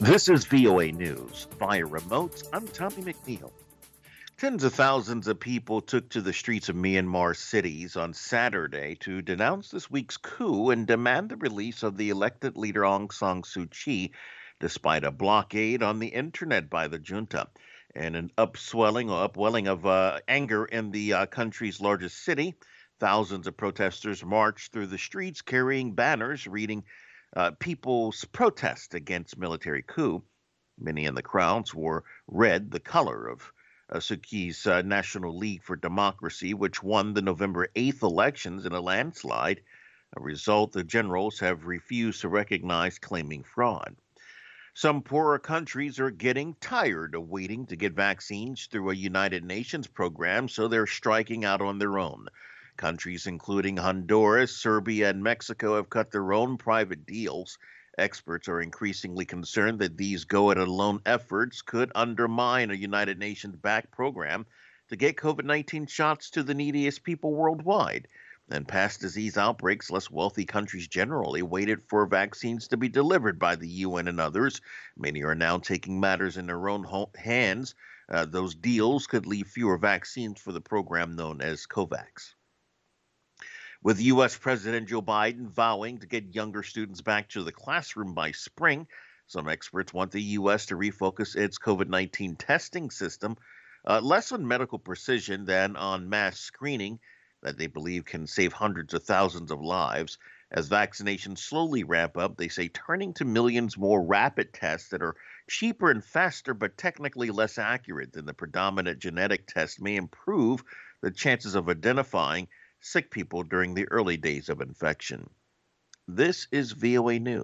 This is VOA News. Via remote, I'm Tommy McNeil. Tens of thousands of people took to the streets of Myanmar cities on Saturday to denounce this week's coup and demand the release of the elected leader Aung San Suu Kyi, despite a blockade on the internet by the junta. And an upwelling of anger in the country's largest city. Thousands of protesters marched through the streets carrying banners reading people's protest against military coup. Many in the crowds wore red, the color of Suu Kyi's National League for Democracy, which won the November 8th elections in a landslide, a result the generals have refused to recognize, claiming fraud. Some poorer countries are getting tired of waiting to get vaccines through a United Nations program, so they're striking out on their own. Countries including Honduras, Serbia, and Mexico have cut their own private deals. Experts are increasingly concerned that these go it alone efforts could undermine a United Nations backed program to get COVID 19 shots to the neediest people worldwide. In past disease outbreaks, less wealthy countries generally waited for vaccines to be delivered by the UN and others. Many are now taking matters in their own hands. Those deals could leave fewer vaccines for the program known as COVAX. With U.S. President Joe Biden vowing to get younger students back to the classroom by spring, some experts want the U.S. to refocus its COVID 19 testing system less on medical precision than on mass screening that they believe can save hundreds of thousands of lives. As vaccinations slowly ramp up, they say turning to millions more rapid tests that are cheaper and faster but technically less accurate than the predominant genetic test may improve the chances of identifying sick people during the early days of infection. This is VOA News.